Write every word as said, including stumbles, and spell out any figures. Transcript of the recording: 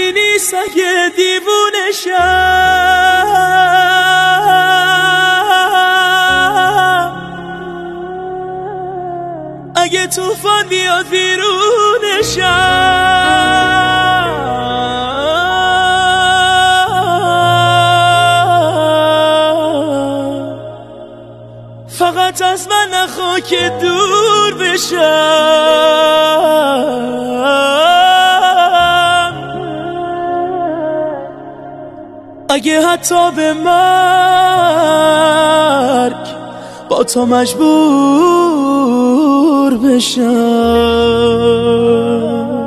کسی نیست اگه دیوونه شم، اگه توفان بیاد بیرونشم، فقط از من نخوا که دور بشم، اگه حتی به مرگ با تو مجبور بشم.